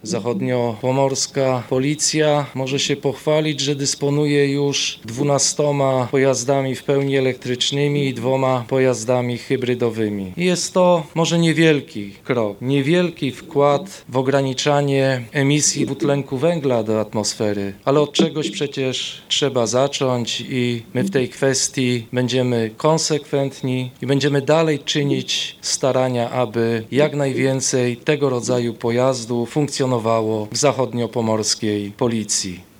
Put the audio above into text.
Zachodniopomorska Policja może się pochwalić, że dysponuje już 12 pojazdami w pełni elektrycznymi i 2 pojazdami hybrydowymi. Jest to może niewielki krok, niewielki wkład w ograniczanie emisji dwutlenku węgla do atmosfery, ale od czegoś przecież trzeba zacząć i my w tej kwestii będziemy konsekwentni i będziemy dalej czynić starania, aby jak najwięcej tego rodzaju pojazdów funkcjonowało w zachodniopomorskiej Policji.